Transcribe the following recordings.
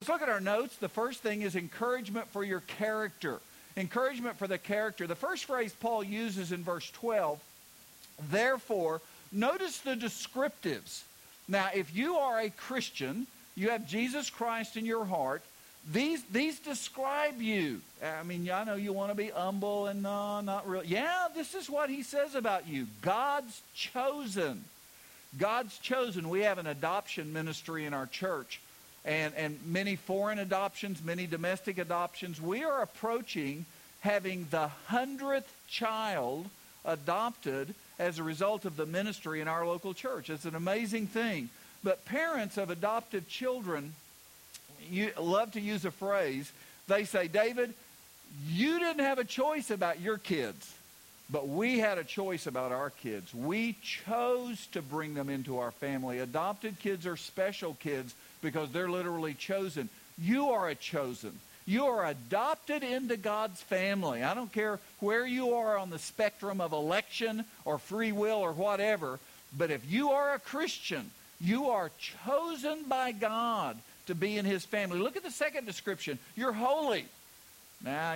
Let's look at our notes. The first thing is encouragement for your character. Encouragement for the character. The first phrase Paul uses in verse 12, therefore, notice the descriptives. Now, if you are a Christian, you have Jesus Christ in your heart, these describe you. I mean, I know you want to be humble and no, not really. Yeah, this is what he says about you. God's chosen. God's chosen. We have an adoption ministry in our church. And many foreign adoptions, many domestic adoptions. We are approaching having the 100th child adopted as a result of the ministry in our local church. It's an amazing thing. But parents of adopted children love to use a phrase. They say, David, you didn't have a choice about your kids, but we had a choice about our kids. We chose to bring them into our family. Adopted kids are special kids because they're literally chosen. You are a chosen. You are adopted into God's family. I don't care where you are on the spectrum of election or free will or whatever, but if you are a Christian, you are chosen by God to be in His family. Look at the second description. You're holy. Now,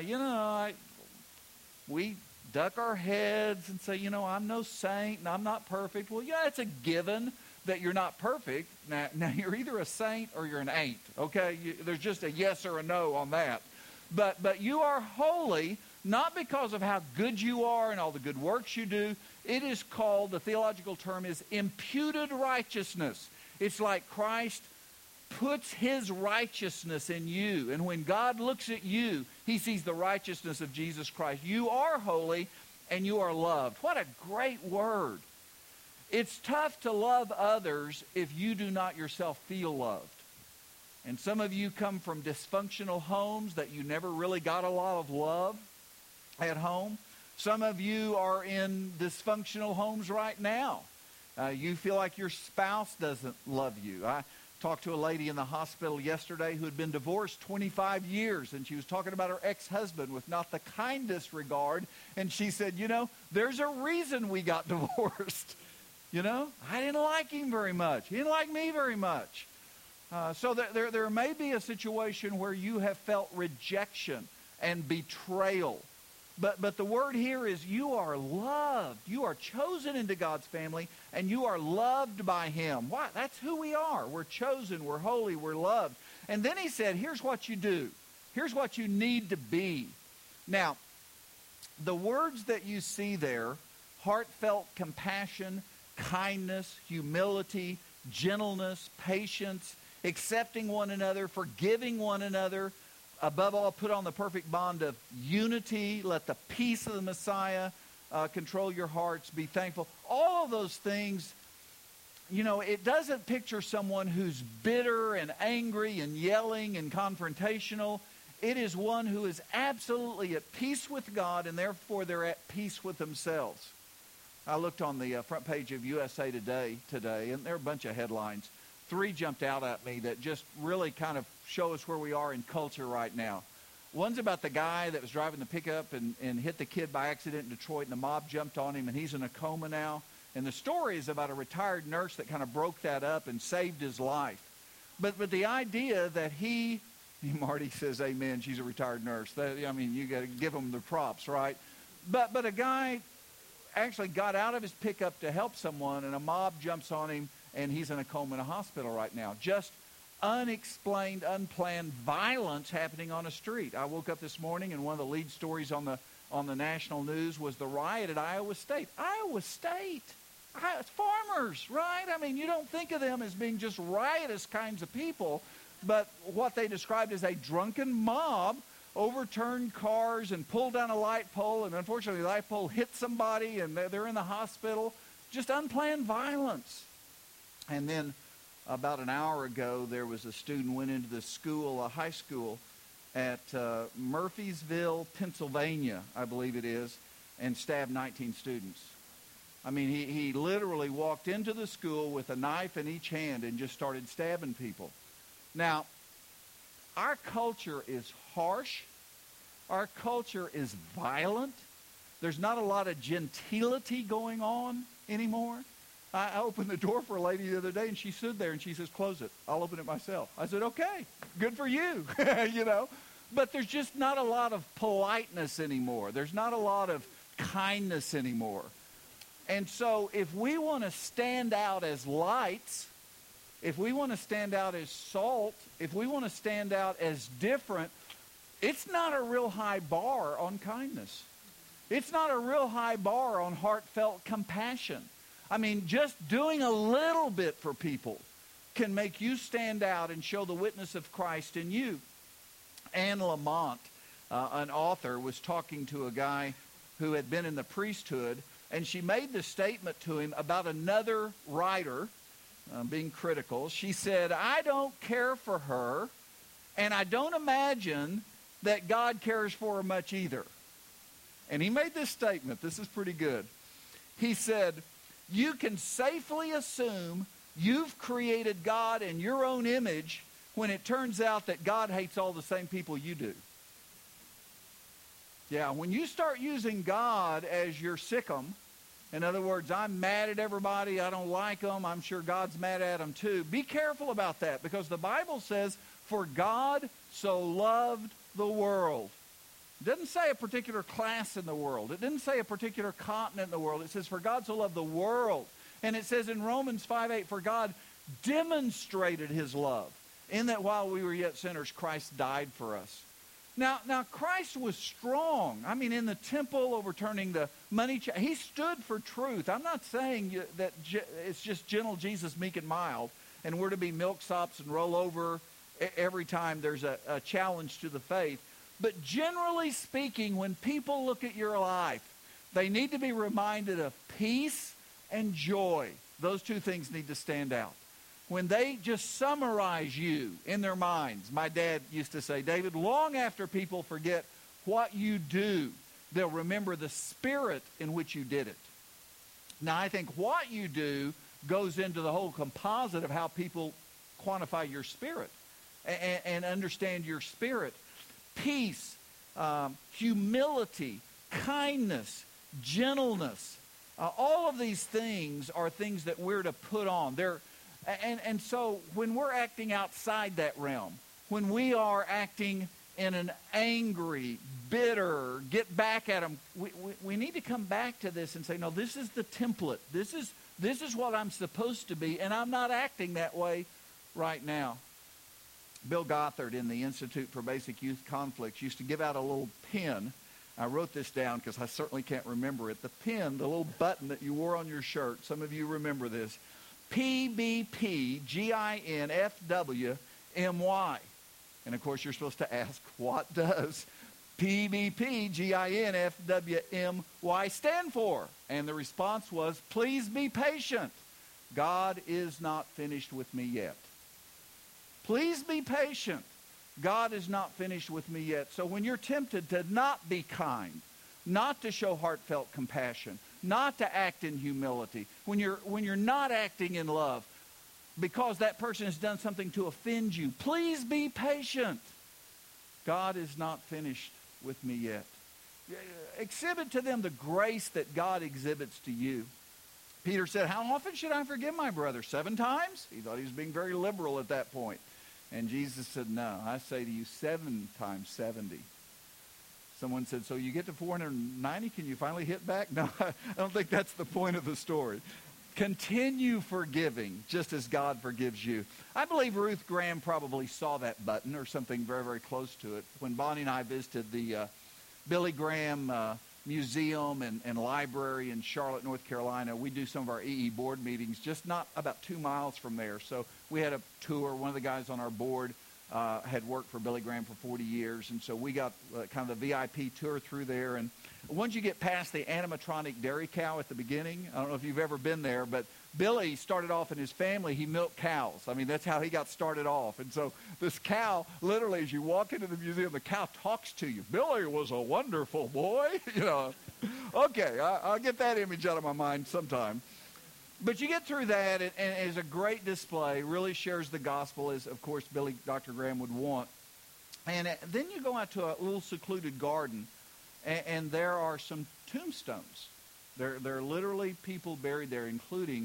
we duck our heads and say, I'm no saint and I'm not perfect. Well, yeah, it's a given that you're not perfect. Now you're either a saint or you're an ain't, okay? There's just a yes or a no on that. But you are holy, not because of how good you are and all the good works you do. It is called, the theological term is imputed righteousness. It's like Christ puts His righteousness in you. And when God looks at you, He sees the righteousness of Jesus Christ. You are holy and you are loved. What a great word. It's tough to love others if you do not yourself feel loved. And some of you come from dysfunctional homes that you never really got a lot of love at home. Some of you are in dysfunctional homes right now. You feel like your spouse doesn't love you. I talked to a lady in the hospital yesterday who had been divorced 25 years, and she was talking about her ex-husband with not the kindest regard. And she said, there's a reason we got divorced. I didn't like him very much. He didn't like me very much. So there may be a situation where you have felt rejection and betrayal. But the word here is you are loved. You are chosen into God's family, and you are loved by Him. Why? That's who we are. We're chosen. We're holy. We're loved. And then he said, here's what you do. Here's what you need to be. Now, the words that you see there, heartfelt compassion, kindness, humility, gentleness, patience, accepting one another, forgiving one another. Above all, put on the perfect bond of unity. Let the peace of the Messiah control your hearts. Be thankful. All of those things, it doesn't picture someone who's bitter and angry and yelling and confrontational. It is one who is absolutely at peace with God, and therefore they're at peace with themselves. I looked on the front page of USA Today, and there are a bunch of headlines. 3 jumped out at me that just really kind of show us where we are in culture right now. One's about the guy that was driving the pickup and hit the kid by accident in Detroit, and the mob jumped on him, and he's in a coma now. And the story is about a retired nurse that kind of broke that up and saved his life. But the idea that Marty says amen, she's a retired nurse. You got to give them the props, right? But a guy actually got out of his pickup to help someone, and a mob jumps on him, and he's in a coma in a hospital right now. Just unexplained, unplanned violence happening on a street. I woke up this morning, and one of the lead stories on the national news was the riot at Iowa State. Iowa State! It's farmers, right? You don't think of them as being just riotous kinds of people, but what they described as a drunken mob overturned cars and pulled down a light pole, and unfortunately the light pole hit somebody, and they're in the hospital. Just unplanned violence. And then about an hour ago, there was a student went into the school, a high school at Murphysville, Pennsylvania, I believe it is, and stabbed 19 students. He literally walked into the school with a knife in each hand and just started stabbing people. Now, our culture is harsh. Our culture is violent. There's not a lot of gentility going on anymore. I opened the door for a lady the other day, and she stood there, and she says, close it. I'll open it myself. I said, okay, good for you, you know. But there's just not a lot of politeness anymore. There's not a lot of kindness anymore. And so if we want to stand out as lights, if we want to stand out as salt, if we want to stand out as different, it's not a real high bar on kindness. It's not a real high bar on heartfelt compassion. I mean, just doing a little bit for people can make you stand out and show the witness of Christ in you. Anne Lamott, an author, was talking to a guy who had been in the priesthood, and she made this statement to him about another writer, being critical. She said, I don't care for her, and I don't imagine that God cares for her much either. And he made this statement. This is pretty good. He said, you can safely assume you've created God in your own image when it turns out that God hates all the same people you do. Yeah, when you start using God as your sikkim, in other words, I'm mad at everybody, I don't like them, I'm sure God's mad at them too. Be careful about that, because the Bible says, for God so loved the world. It doesn't say a particular class in the world. It didn't say a particular continent in the world. It says, for God so loved the world. And it says in Romans 5:8, for God demonstrated his love, in that while we were yet sinners, Christ died for us. Now Christ was strong. I mean, in the temple, overturning the money he stood for truth. I'm not saying that it's just gentle Jesus, meek and mild, and we're to be milksops and roll over every time there's a challenge to the faith. But generally speaking, when people look at your life, they need to be reminded of peace and joy. Those two things need to stand out. When they just summarize you in their minds, my dad used to say, David, long after people forget what you do, they'll remember the spirit in which you did it. Now, I think what you do goes into the whole composite of how people quantify your spirit and understand your spirit. Peace, humility, kindness, gentleness. All of these things are things that we're to put on. And so when we're acting outside that realm, when we are acting in an angry, bitter, get back at them, we need to come back to this and say, no, this is the template. This is what I'm supposed to be, and I'm not acting that way right now. Bill Gothard in the Institute for Basic Youth Conflicts used to give out a little pin. I wrote this down because I certainly can't remember it. The pin, the little button that you wore on your shirt, some of you remember this, PBPGINFWMY. And of course you're supposed to ask, what does PBPGINFWMY stand for? And the response was, please be patient. God is not finished with me yet. Please be patient. God is not finished with me yet. So when you're tempted to not be kind, not to show heartfelt compassion, not to act in humility, when you're not acting in love because that person has done something to offend you, please be patient. God is not finished with me yet. Exhibit to them the grace that God exhibits to you. Peter said, how often should I forgive my brother? 7 times? He thought he was being very liberal at that point. And Jesus said, no, I say to you 7 times 70. Someone said, so you get to 490, can you finally hit back? No, I don't think that's the point of the story. Continue forgiving just as God forgives you. I believe Ruth Graham probably saw that button or something very, very close to it. When Bonnie and I visited the Billy Graham Museum and Library in Charlotte, North Carolina, we do some of our EE board meetings just not about 2 miles from there. So we had a tour. One of the guys on our board had worked for Billy Graham for 40 years, and so we got kind of the VIP tour through there. And once you get past the animatronic dairy cow at the beginning, I don't know if you've ever been there, but Billy started off in his family, he milked cows. I mean, that's how he got started off. And so this cow, literally, as you walk into the museum, the cow talks to you. Billy was a wonderful boy. You know, okay, I'll get that image out of my mind sometime. But you get through that, and it's a great display, really shares the gospel, as, of course, Dr. Graham would want. And then you go out to a little secluded garden, and there are some tombstones. There are literally people buried there, including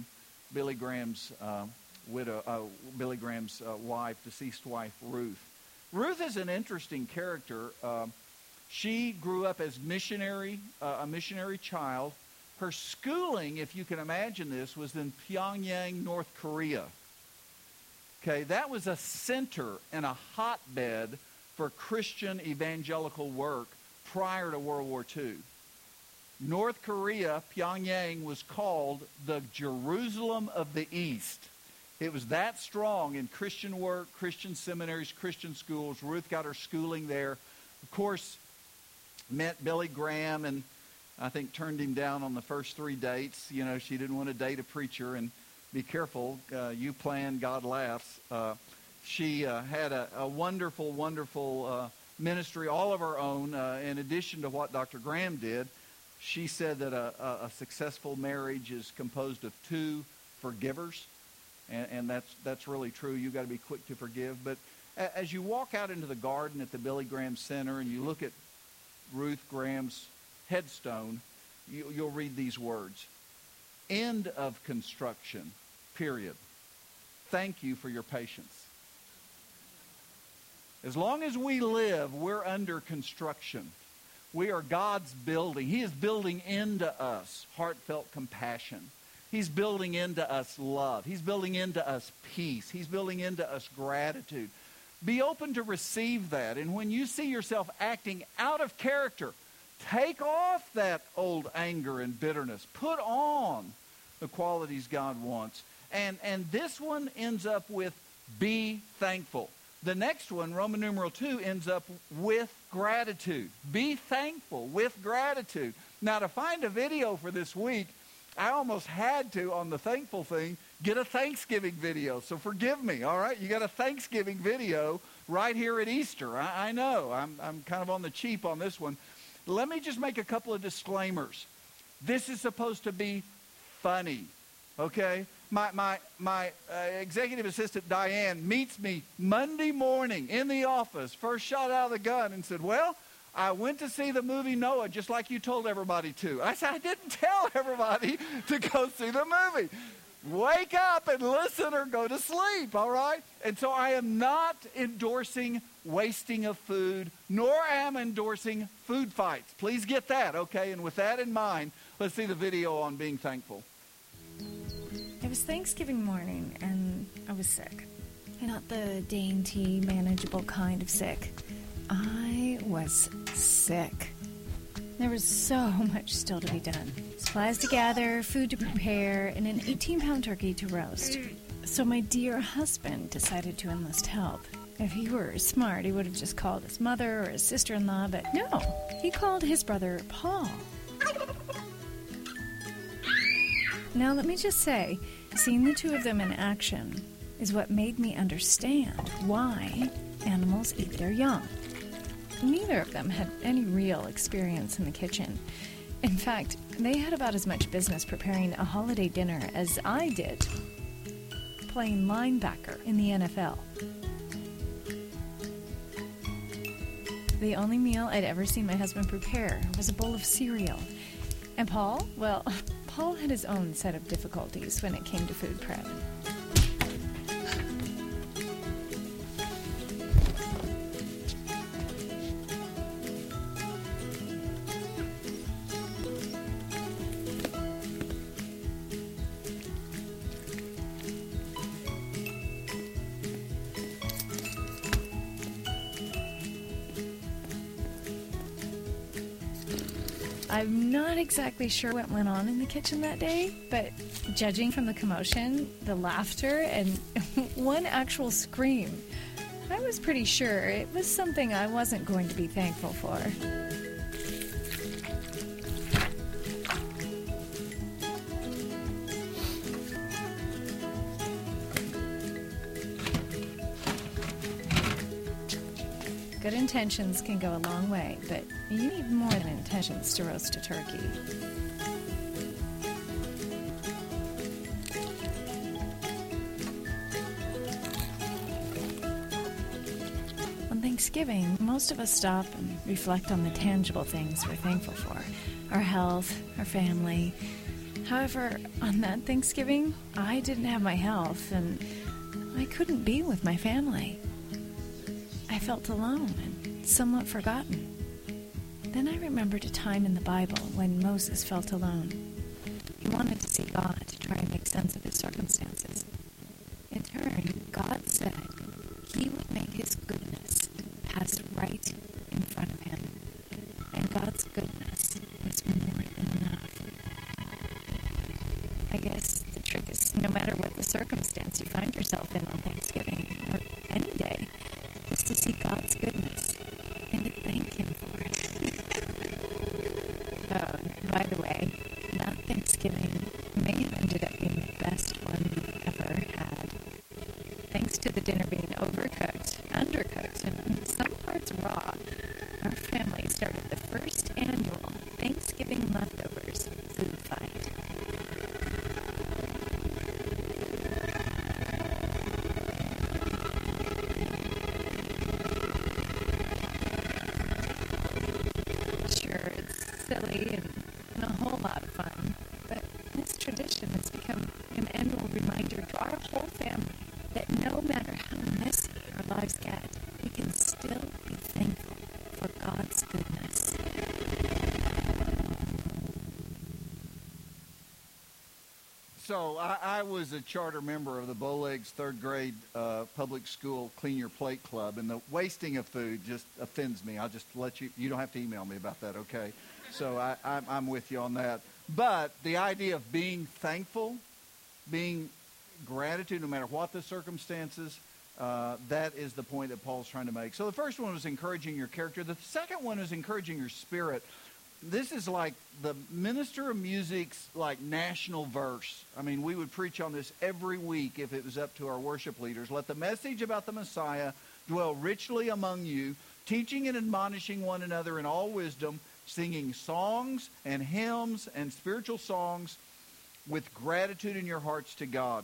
Billy Graham's Billy Graham's wife, deceased wife, Ruth. Ruth is an interesting character. She grew up as a missionary child. Her schooling, if you can imagine this, was in Pyongyang, North Korea. Okay, that was a center and a hotbed for Christian evangelical work prior to World War II. North Korea, Pyongyang, was called the Jerusalem of the East. It was that strong in Christian work, Christian seminaries, Christian schools. Ruth got her schooling there. Of course, met Billy Graham and I think turned him down on the first 3 dates. You know, she didn't want to date a preacher, and be careful. You plan, God laughs. She had a wonderful, wonderful ministry all of her own. In addition to what Dr. Graham did, she said that a successful marriage is composed of 2 forgivers. And that's really true. You've got to be quick to forgive. But as you walk out into the garden at the Billy Graham Center and you look at Ruth Graham's headstone, you'll read these words. End of construction, period. Thank you for your patience. As long as we live, we're under construction. We are God's building. He is building into us heartfelt compassion. He's building into us love. He's building into us peace. He's building into us gratitude. Be open to receive that. And when you see yourself acting out of character, take off that old anger and bitterness. Put on the qualities God wants. And this one ends up with be thankful. The next one, Roman numeral 2, ends up with gratitude. Be thankful with gratitude. Now, to find a video for this week, I almost had to, on the thankful thing, get a Thanksgiving video. So forgive me, all right? You got a Thanksgiving video right here at Easter. I know. I'm kind of on the cheap on this one. Let me just make a couple of disclaimers. This is supposed to be funny, okay? My executive assistant, Diane, meets me Monday morning in the office, first shot out of the gun, and said, well, I went to see the movie Noah just like you told everybody to. I said, I didn't tell everybody to go see the movie. Wake up and listen or go to sleep, all right? And so I am not endorsing wasting of food, nor am I endorsing food fights. Please get that, okay? And with that in mind, let's see the video on being thankful. It was Thanksgiving morning, and I was sick. Not the dainty, manageable kind of sick. I was sick. There was so much still to be done. Supplies to gather, food to prepare, and an 18-pound turkey to roast. So my dear husband decided to enlist help. If he were smart, he would have just called his mother or his sister-in-law, but no, he called his brother Paul. Now, let me just say, seeing the two of them in action is what made me understand why animals eat their young. Neither of them had any real experience in the kitchen. In fact, they had about as much business preparing a holiday dinner as I did playing linebacker in the NFL. The only meal I'd ever seen my husband prepare was a bowl of cereal. And Paul? Well, Paul had his own set of difficulties when it came to food prep. I'm not exactly sure what went on in the kitchen that day, but judging from the commotion, the laughter, and one actual scream, I was pretty sure it was something I wasn't going to be thankful for. Good intentions can go a long way, but you need more than intentions to roast a turkey. On Thanksgiving, most of us stop and reflect on the tangible things we're thankful for. Our health, our family, However, on that Thanksgiving, I didn't have my health, and I couldn't be with my family. I felt alone and somewhat forgotten. Then I remembered a time in the Bible when Moses felt alone. He wanted to see God to try and make sense of his circumstances. In turn, God said he would make his goodness pass right in front of him, and God's goodness was more than enough. I guess the trick is, no matter what the circumstance you find yourself in on Thanksgiving, or any day, is to see God's goodness and to thank him for it. By the way, that Thanksgiving may have ended up being the best one we've ever had. Thanks to the dinner being overcooked, undercooked, and in some parts raw, our family started the first annual Thanksgiving leftovers food fight. Sure, it's silly and a whole lot of fun, but this tradition has become an annual reminder to our whole family that no matter how messy our lives get, we can still be thankful for God's goodness. So I was a charter member of the Bowlegs third grade public school Clean Your Plate Club, and the wasting of food just offends me. I'll just let you don't have to email me about that, okay? So I'm with you on that. But the idea of being thankful, being gratitude no matter what the circumstances, that is the point that Paul's trying to make. So the first one was encouraging your character. The second one is encouraging your spirit. This is like the minister of music's like national verse. I mean, we would preach on this every week if it was up to our worship leaders. Let the message about the Messiah dwell richly among you, teaching and admonishing one another in all wisdom, singing songs and hymns and spiritual songs with gratitude in your hearts to God.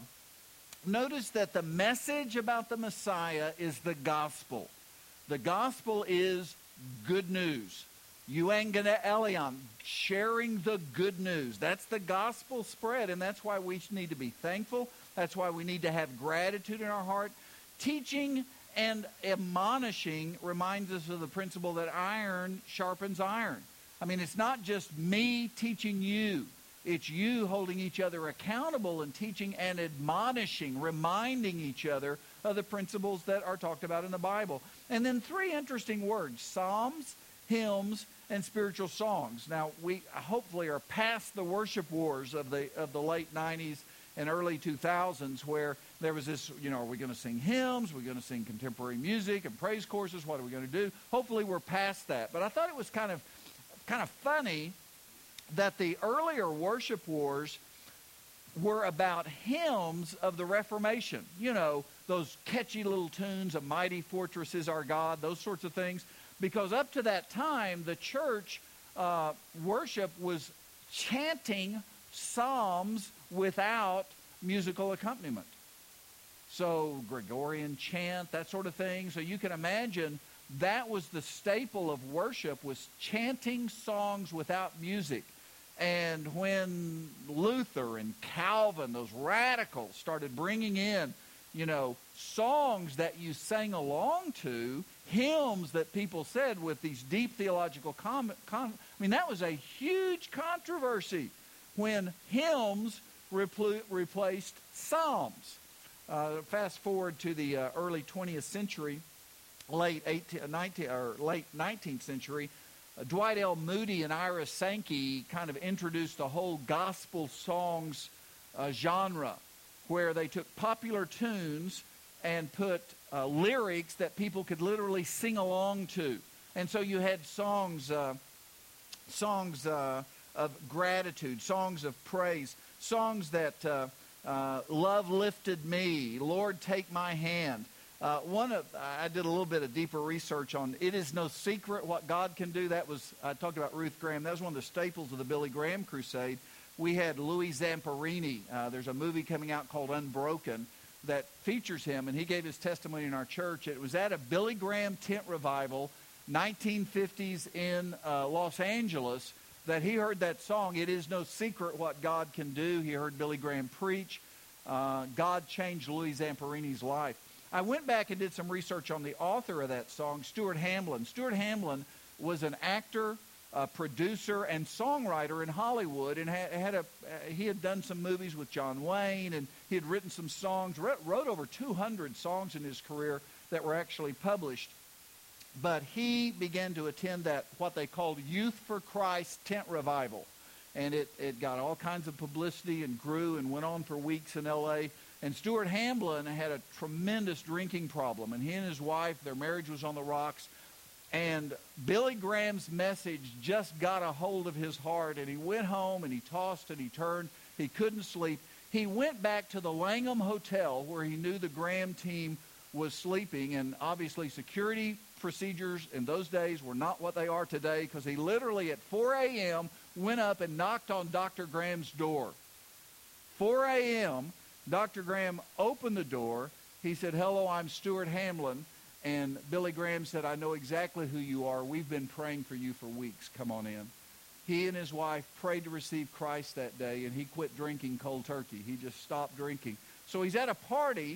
Notice that the message about the Messiah is the gospel. The gospel is good news. Euangene Elion, sharing the good news. That's the gospel spread, and that's why we need to be thankful. That's why we need to have gratitude in our heart. Teaching and admonishing reminds us of the principle that iron sharpens iron. I mean, it's not just me teaching you. It's you holding each other accountable and teaching and admonishing, reminding each other of the principles that are talked about in the Bible. And then three interesting words: psalms, hymns, and spiritual songs. Now, we hopefully are past the worship wars of the late 90s and early 2000s, where there was this, are we going to sing hymns? Are we going to sing contemporary music and praise courses? What are we going to do? Hopefully we're past that. But I thought it was kind of funny that the earlier worship wars were about hymns of the Reformation. Those catchy little tunes, "A Mighty Fortress Is Our God," those sorts of things. Because up to that time, the church worship was chanting psalms without musical accompaniment. So Gregorian chant, that sort of thing. So you can imagine that was the staple of worship, was chanting songs without music. And when Luther and Calvin, those radicals, started bringing in, songs that you sang along to, hymns that people said with these deep theological that was a huge controversy when hymns replaced psalms. Fast forward to the early 20th century, late 19th century, Dwight L. Moody and Ira Sankey kind of introduced the whole gospel songs genre, where they took popular tunes and put lyrics that people could literally sing along to. And so you had songs of gratitude, songs of praise, songs that "Love Lifted Me," "Lord Take My Hand." I did a little bit of deeper research on "It Is No Secret What God Can Do." I talked about Ruth Graham. That was one of the staples of the Billy Graham Crusade. We had Louis Zamperini. There's a movie coming out called Unbroken that features him, and he gave his testimony in our church. It was at a Billy Graham tent revival, 1950s in Los Angeles, that he heard that song, It Is No Secret What God Can Do. He heard Billy Graham preach. God changed Louis Zamperini's life. I went back and did some research on the author of that song, Stuart Hamblin. Stuart Hamblin was an actor, producer, and songwriter in Hollywood, and he had done some movies with John Wayne, and he had written some songs, wrote over 200 songs in his career that were actually published. But he began to attend that, what they called Youth for Christ tent revival. And it got all kinds of publicity and grew and went on for weeks in L.A., and Stuart Hamblin had a tremendous drinking problem, and he and his wife, their marriage was on the rocks. And Billy Graham's message just got a hold of his heart, and he went home and he tossed and he turned. He couldn't sleep. He went back to the Langham Hotel where he knew the Graham team was sleeping, and obviously security procedures in those days were not what they are today, because he literally at 4 a.m. went up and knocked on Dr. Graham's door. 4 a.m., Dr. Graham opened the door. He said, "Hello, I'm Stuart Hamblin." And Billy Graham said, "I know exactly who you are. We've been praying for you for weeks. Come on in." He and his wife prayed to receive Christ that day, and he quit drinking cold turkey. He just stopped drinking. So he's at a party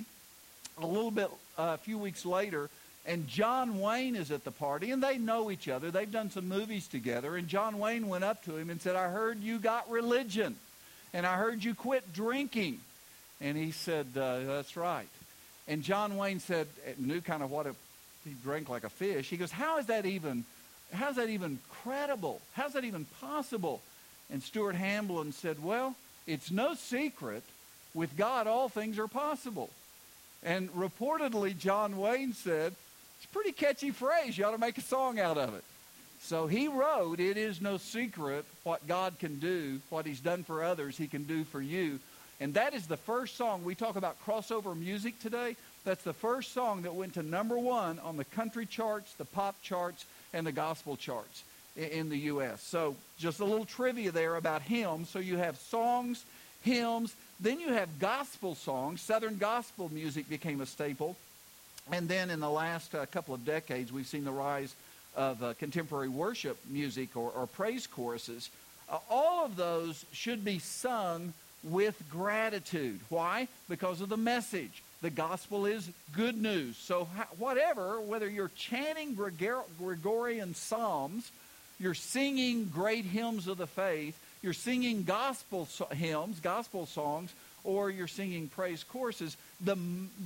a few weeks later, and John Wayne is at the party, and they know each other. They've done some movies together, and John Wayne went up to him and said, "I heard you got religion, and I heard you quit drinking." And he said, "That's right." And John Wayne said, knew kind of what he drank like a fish. He goes, how's that even credible? How's that even possible? And Stuart Hamblin said, "Well, it's no secret. With God, all things are possible." And reportedly, John Wayne said, "It's a pretty catchy phrase. You ought to make a song out of it." So he wrote, "It is no secret what God can do, what he's done for others, he can do for you." And that is the first song. We talk about crossover music today. That's the first song that went to #1 on the country charts, the pop charts, and the gospel charts in the U.S. So just a little trivia there about hymns. So you have songs, hymns, then you have gospel songs. Southern gospel music became a staple. And then in the last couple of decades, we've seen the rise of contemporary worship music or praise choruses. All of those should be sung with gratitude. Why? Because of the message. The gospel is good news. So whether you're chanting Gregorian psalms, you're singing great hymns of the faith, you're singing gospel hymns, gospel songs, or you're singing praise choruses, the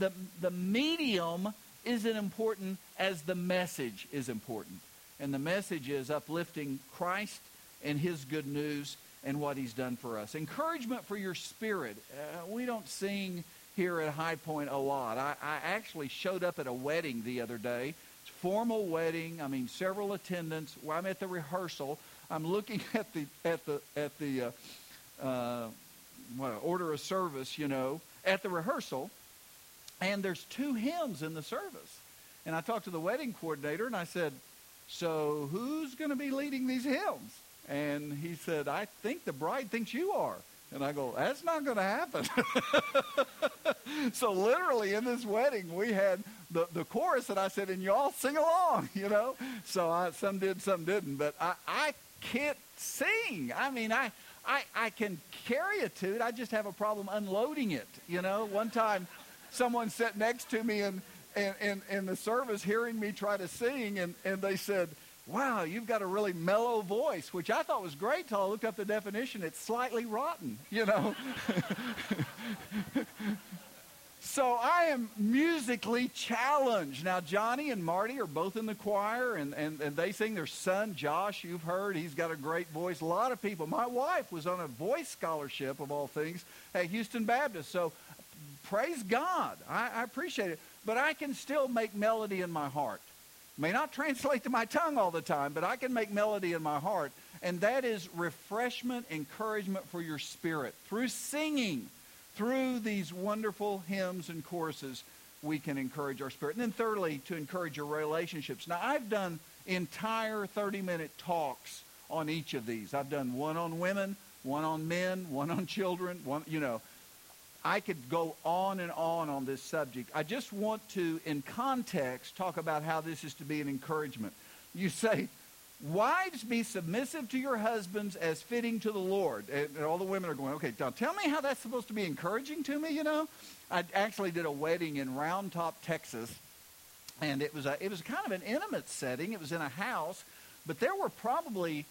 medium isn't important as the message is important. And the message is uplifting Christ and his good news and what he's done for us. Encouragement for your spirit. We don't sing here at High Point a lot. I actually showed up at a wedding the other day. It's a formal wedding. I mean, several attendants. Well, I'm at the rehearsal. I'm looking at the order of service, at the rehearsal, and there's 2 hymns in the service. And I talked to the wedding coordinator, and I said, "So who's going to be leading these hymns?" And he said, "I think the bride thinks you are." And I go, "That's not going to happen." So literally in this wedding, we had the chorus, and I said, "And you all sing along," So some did, some didn't. But I can't sing. I mean, I can carry a tune. I just have a problem unloading it. One time someone sat next to me in the service hearing me try to sing, and they said, "Wow, you've got a really mellow voice," which I thought was great till I looked up the definition. It's slightly rotten, So I am musically challenged. Now, Johnny and Marty are both in the choir, and they sing. Their son, Josh, you've heard. He's got a great voice. A lot of people. My wife was on a voice scholarship, of all things, at Houston Baptist. So praise God. I appreciate it. But I can still make melody in my heart. May not translate to my tongue all the time, but I can make melody in my heart. And that is refreshment, encouragement for your spirit. Through singing, through these wonderful hymns and choruses, we can encourage our spirit. And then thirdly, to encourage your relationships. Now, I've done entire 30-minute talks on each of these. I've done one on women, one on men, one on children, I could go on and on this subject. I just want to, in context, talk about how this is to be an encouragement. You say, Wives, be submissive to your husbands as fitting to the Lord. And all the women are going, okay, now tell me how that's supposed to be encouraging to me, you know. I actually did a wedding in Round Top, Texas, and it was kind of an intimate setting. It was in a house, but there were probably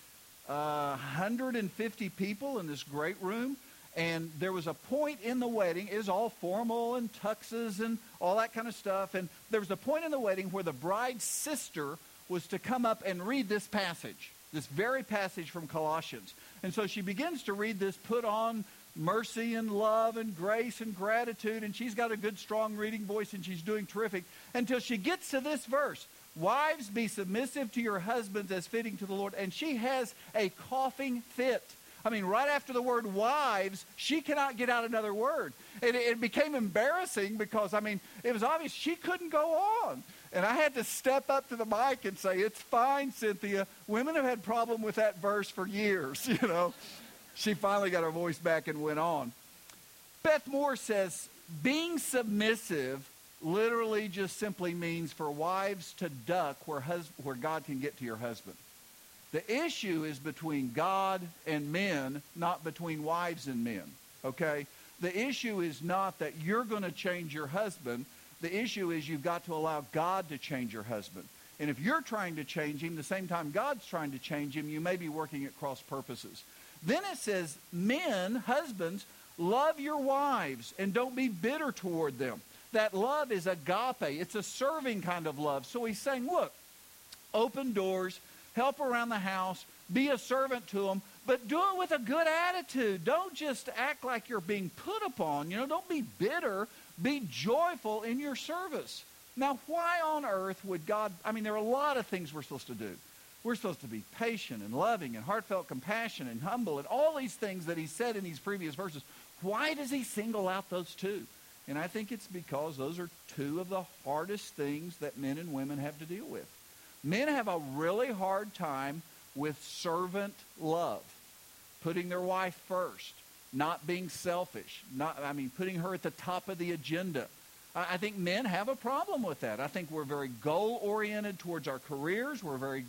150 people in this great room. And there was a point in the wedding, it was all formal and tuxes and all that kind of stuff. And there was a point in the wedding where the bride's sister was to come up and read this passage, this very passage from Colossians. And so she begins to read this, put on mercy and love and grace and gratitude. And she's got a good, strong reading voice, and she's doing terrific until she gets to this verse. Wives, be submissive to your husbands as fitting to the Lord. And she has a coughing fit. I mean, right after the word wives, she cannot get out another word. It became embarrassing because, I mean, it was obvious she couldn't go on. And I had to step up to the mic and say, it's fine, Cynthia. Women have had problem with that verse for years, you know. She finally got her voice back and went on. Beth Moore says, being submissive literally just simply means for wives to duck where God can get to your husband. The issue is between God and men, not between wives and men, okay? The issue is not that you're going to change your husband. The issue is you've got to allow God to change your husband. And if you're trying to change him, the same time God's trying to change him, you may be working at cross purposes. Then it says, men, husbands, love your wives and don't be bitter toward them. That love is agape. It's a serving kind of love. So he's saying, look, open doors, help around the house, be a servant to them, but do it with a good attitude. Don't just act like you're being put upon. You know, don't be bitter. Be joyful in your service. Now, why on earth would God, I mean, there are a lot of things we're supposed to do. We're supposed to be patient and loving and heartfelt compassion and humble and all these things that he said in these previous verses. Why does he single out those two? And I think it's because those are two of the hardest things that men and women have to deal with. Men have a really hard time with servant love, putting their wife first, not being selfish, putting her at the top of the agenda. I think men have a problem with that. I think we're very goal-oriented towards our careers. We're very,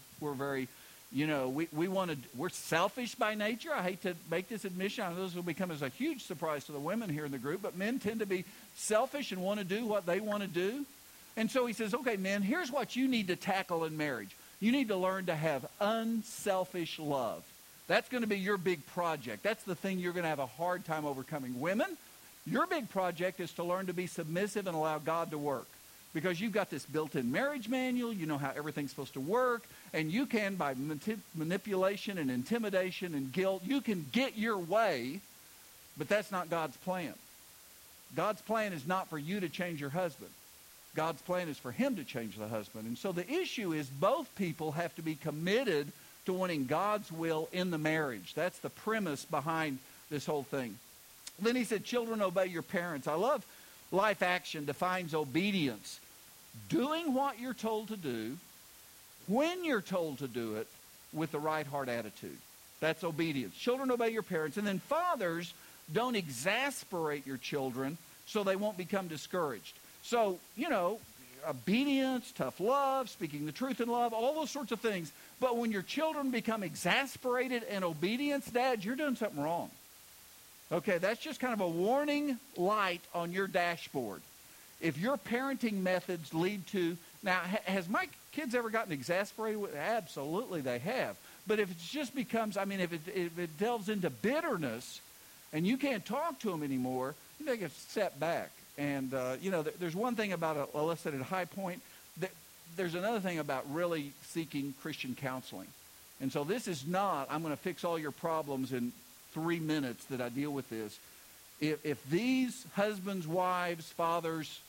we're selfish by nature. I hate to make this admission. I know this will become as a huge surprise to the women here in the group, but men tend to be selfish and want to do what they want to do. And so he says, okay, men, here's what you need to tackle in marriage. You need to learn to have unselfish love. That's going to be your big project. That's the thing you're going to have a hard time overcoming. Women, your big project is to learn to be submissive and allow God to work. Because you've got this built-in marriage manual. You know how everything's supposed to work. And you can, by manipulation and intimidation and guilt, you can get your way. But that's not God's plan. God's plan is not for you to change your husband. God's plan is for him to change the husband. And so the issue is both people have to be committed to wanting God's will in the marriage. That's the premise behind this whole thing. Then he said, children, obey your parents. I love Life Action defines obedience. Doing what you're told to do, when you're told to do it, with the right heart attitude. That's obedience. Children, obey your parents. And then fathers, don't exasperate your children so they won't become discouraged. So, obedience, tough love, speaking the truth in love, all those sorts of things. But when your children become exasperated in obedience, Dad, you're doing something wrong. Okay, that's just kind of a warning light on your dashboard. If your parenting methods lead to... Now, has my kids ever gotten exasperated? Absolutely, they have. But if it just becomes... if it delves into bitterness and you can't talk to them anymore, you take a step back. And, there's one thing about a lesson at High Point. There's another thing about really seeking Christian counseling. And so this is not, I'm going to fix all your problems in 3 minutes that I deal with this. If these husbands, wives, fathers,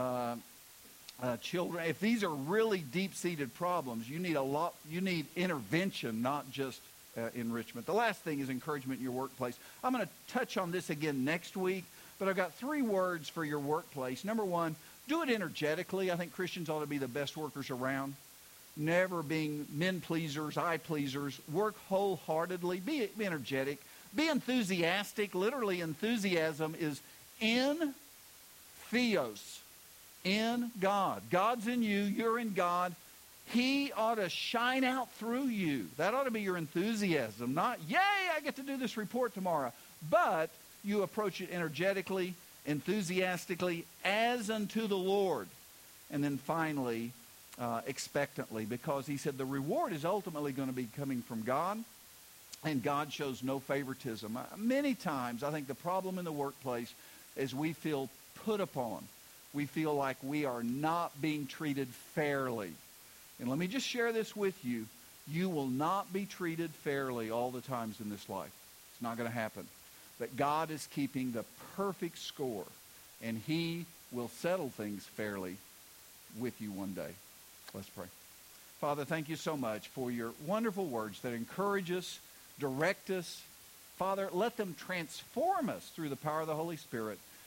children, if these are really deep-seated problems, you need intervention, not just enrichment. The last thing is encouragement in your workplace. I'm going to touch on this again next week. But I've got 3 words for your workplace. Number 1, do it energetically. I think Christians ought to be the best workers around. Never being men pleasers, eye pleasers. Work wholeheartedly. Be energetic. Be enthusiastic. Literally, enthusiasm is in theos, in God. God's in you. You're in God. He ought to shine out through you. That ought to be your enthusiasm. Not, yay, I get to do this report tomorrow. But you approach it energetically, enthusiastically, as unto the Lord. And then finally, expectantly, because he said the reward is ultimately going to be coming from God, and God shows no favoritism. Many times, I think the problem in the workplace is we feel put upon. We feel like we are not being treated fairly. And let me just share this with you. You will not be treated fairly all the times in this life. It's not going to happen. But God is keeping the perfect score, and he will settle things fairly with you one day. Let's pray. Father, thank you so much for your wonderful words that encourage us, direct us. Father, let them transform us through the power of the Holy Spirit.